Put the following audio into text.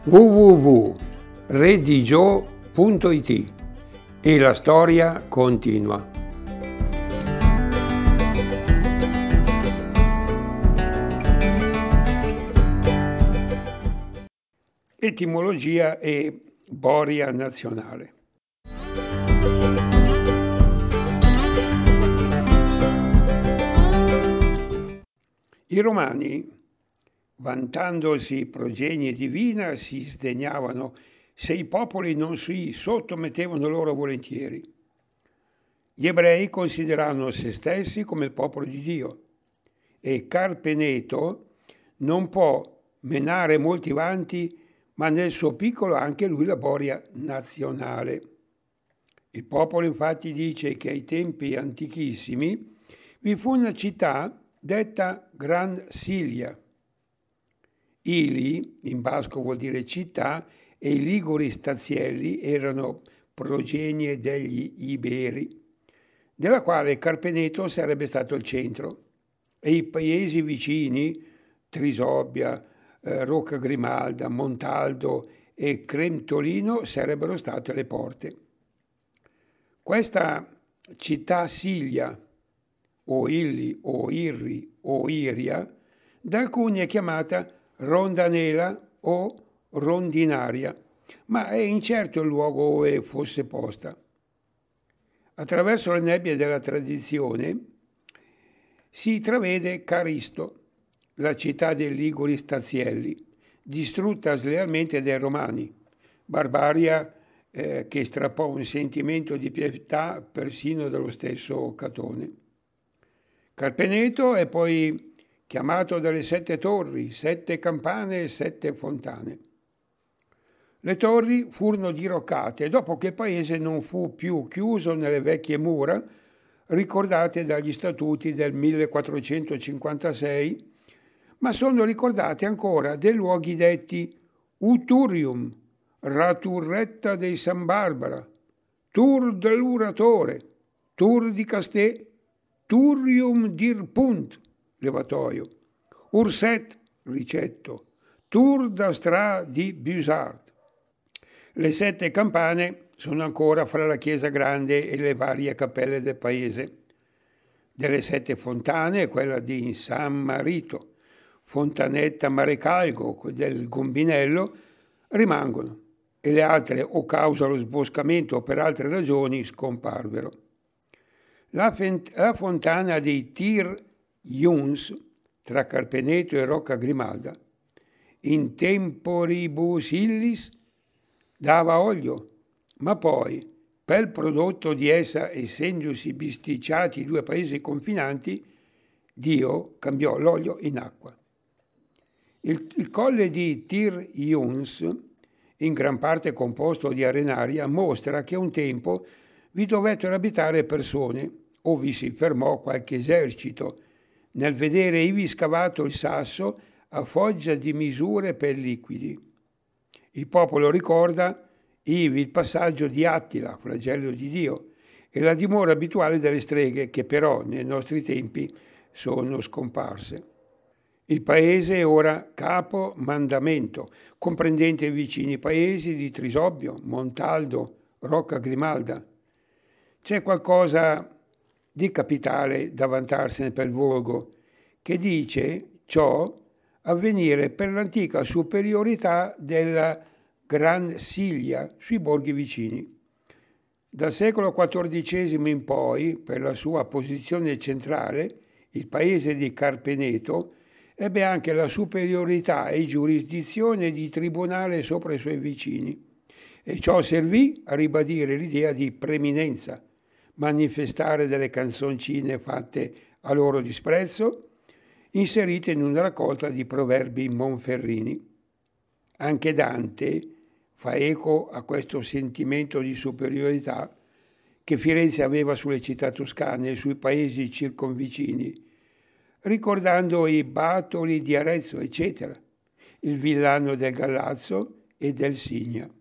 www.redigio.it e la storia continua. Etimologia e boria nazionale. I romani, vantandosi progenie divina, si sdegnavano se i popoli non si sottomettevano loro volentieri. Gli ebrei consideravano se stessi come il popolo di Dio e Carpeneto non può menare molti vanti, ma nel suo piccolo ha anche lui la boria nazionale. Il popolo infatti dice che ai tempi antichissimi vi fu una città detta Gran Silia. Ili, in basco vuol dire città, e i liguri stazielli erano progenie degli Iberi, della quale Carpeneto sarebbe stato il centro, e i paesi vicini, Trisobia, Rocca Grimalda, Montaldo e Cremtolino sarebbero state le porte. Questa città Silia, o Illi, o Irri, o Iria, da alcuni è chiamata Rondanela o Rondinaria, ma è incerto il luogo dove fosse posta. Attraverso le nebbie della tradizione si intravede Caristo, la città dei Liguri Stazielli, distrutta slealmente dai Romani, barbaria che strappò un sentimento di pietà persino dallo stesso Catone. Carpeneto è poi chiamato dalle 7 torri, 7 campane e 7 fontane. Le torri furono diroccate dopo che il paese non fu più chiuso nelle vecchie mura ricordate dagli statuti del 1456, ma sono ricordate ancora dei luoghi detti Uturium, Raturretta dei San Barbara, Tur dell'Uratore, Tur di Castè, Turrium dir Punt, levatoio, Urset, ricetto, Tur da Stra di Busard. Le 7 campane sono ancora fra la chiesa grande e le varie cappelle del paese. Delle 7 fontane, quella di San Marito, Fontanetta Marecalgo del Gombinello, rimangono e le altre, o causa lo sboscamento o per altre ragioni, scomparvero. La fontana di Tir Juns, tra Carpeneto e Rocca Grimalda, in temporibus illis, dava olio, ma poi, per prodotto di essa, essendosi bisticciati i 2 paesi confinanti, Dio cambiò l'olio in acqua. Il colle di Tir Juns, in gran parte composto di arenaria, mostra che un tempo vi dovettero abitare persone, o vi si fermò qualche esercito, nel vedere ivi scavato il sasso a foggia di misure per liquidi. Il popolo ricorda ivi il passaggio di Attila, flagello di Dio, e la dimora abituale delle streghe, che però nei nostri tempi sono scomparse. Il paese è ora capo mandamento, comprendente i vicini paesi di Trisobbio, Montaldo, Rocca Grimalda. C'è qualcosa di capitale da vantarsene per volgo, che dice ciò avvenire per l'antica superiorità della Gran Silia sui borghi vicini. Dal secolo XIV in poi, per la sua posizione centrale, il paese di Carpeneto ebbe anche la superiorità e giurisdizione di tribunale sopra i suoi vicini, e ciò servì a ribadire l'idea di preminenza, manifestare delle canzoncine fatte a loro disprezzo, inserite in una raccolta di proverbi monferrini. Anche Dante fa eco a questo sentimento di superiorità che Firenze aveva sulle città toscane e sui paesi circonvicini, ricordando i Batoli di Arezzo, eccetera, il villano del Gallazzo e del Signa.